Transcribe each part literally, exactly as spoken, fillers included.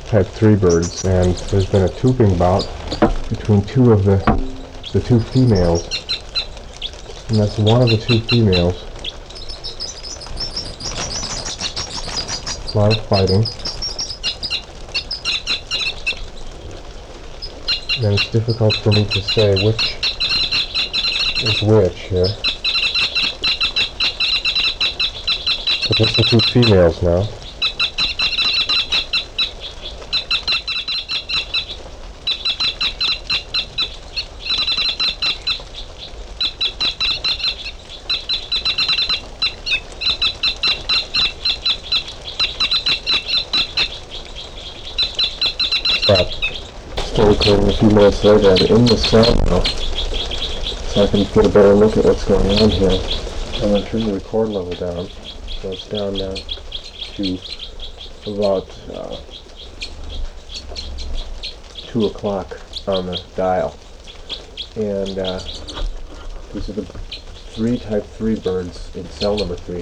type three birds, and there's been a tubing bout between two of the the two females, and that's one of the two females. A lot of fighting, and it's difficult for me to say which is which here. But just the two females now. Crap. Still recording a few minutes later. I'm in the cell now, so I can get a better look at what's going on here. I'm going to turn the record level down, so it's down now to about uh, two o'clock on the dial. And uh, these are the three type three birds in cell number three.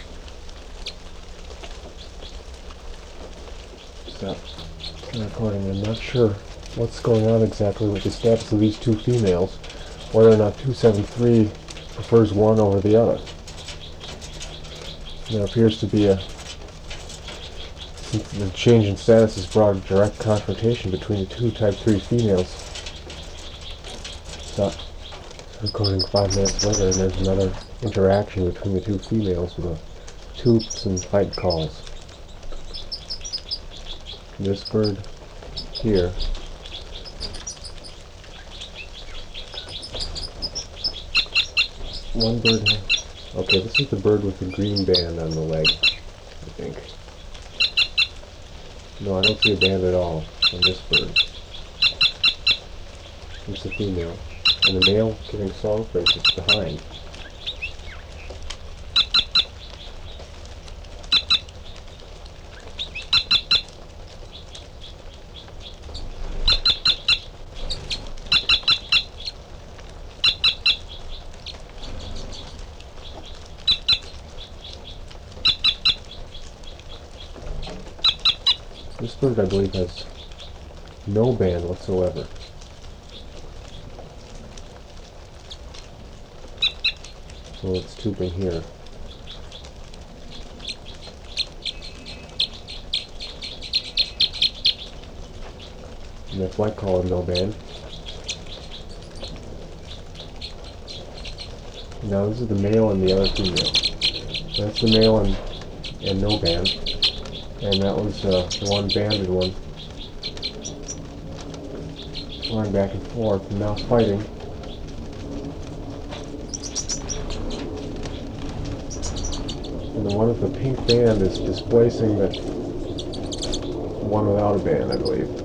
Stop recording. I'm not sure what's going on exactly with the status of these two females, whether or not two seven three prefers one over the other. There appears to be a, since the change in status has brought a direct confrontation between the two type three females. Stop recording five minutes later, and there's another interaction between the two females with a toops and fight calls. This bird here one bird here. Okay, this is the bird with the green band on the leg, I think. No, I don't see a band at all on this bird. It's the female, and the male giving song phrases behind. This bird, I believe, has no band whatsoever. So it's tubing here. And the flight call, no band. Now this is the male and the other female. That's the male and, and no band. And that was uh, the one banded one. Flying back and forth, and now fighting. And the one with the pink band is displacing the one without a band, I believe.